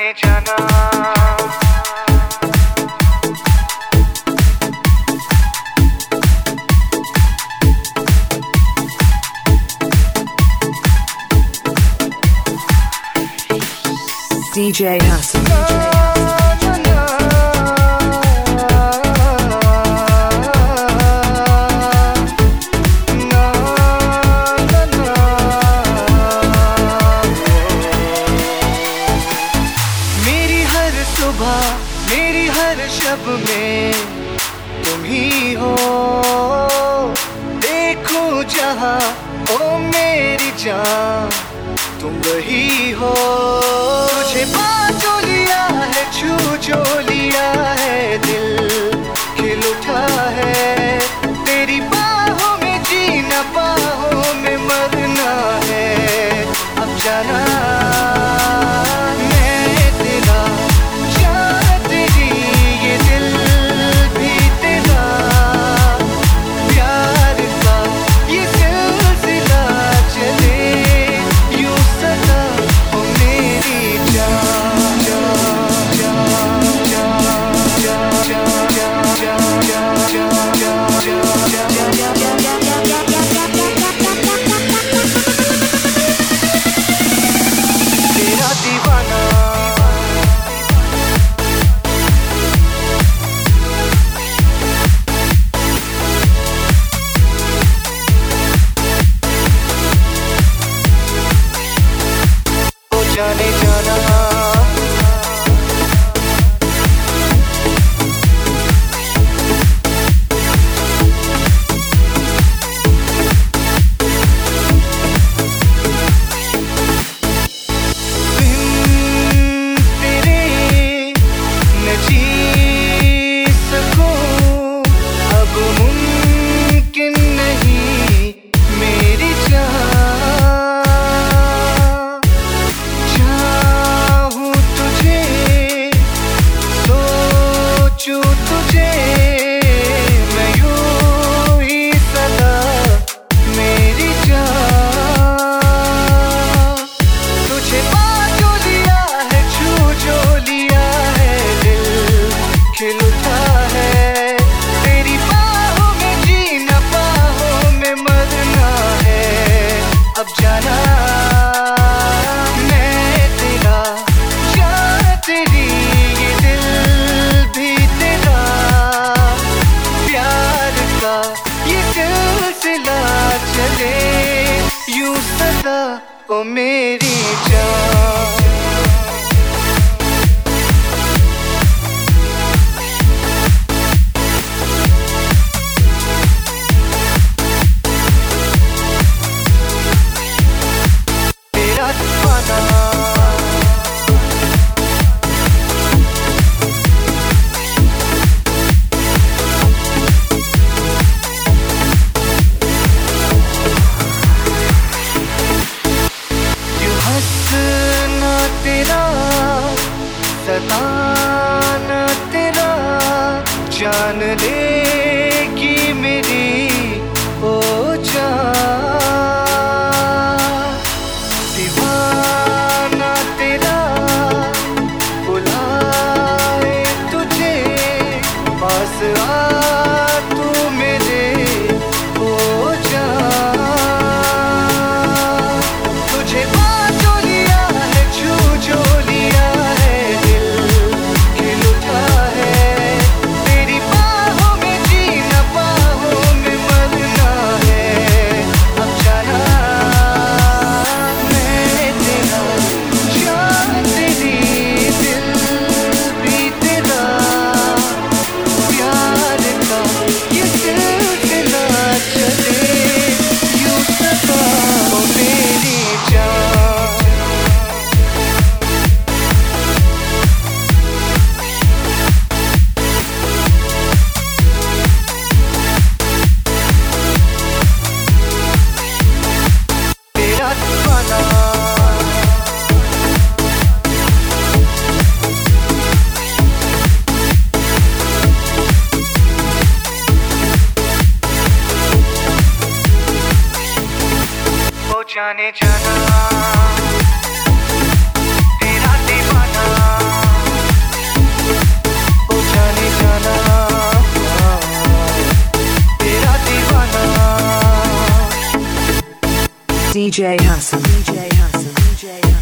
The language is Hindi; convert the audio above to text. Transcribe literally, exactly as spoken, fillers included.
जाने जाना D J Hassan. मेरी हर सुबह मेरी हर शब में तुम ही हो, देखो जहां ओ मेरी जान तुम वही हो। तुझे बाजो लिया है, छू जो लिया है, दिल खिल उठा है। तेरी बाहों में जीना, बाहों में मरना है। अब जाना मैं तेरा, जान तेरी, ये दिल भी तेरा। प्यार का ये सिलसिला चले यूं सदा ओ मेरी जान, जान, जान, जान, जान, जान, जान, जान, तेरा दीवाना। ओ जाने जाना यूं सदा ओ मेरी जान। तेरा दीवाना हंसना तेरा, सताना तेरा, जान लेगी मेरी ओ जान। दीवाना तेरा बुलाए तुझे, पास आ तू मेरे ओ जान। तुझे जाने जाना तेरा दीवाना। D J Hassan. D J Hassan. D J Hassan.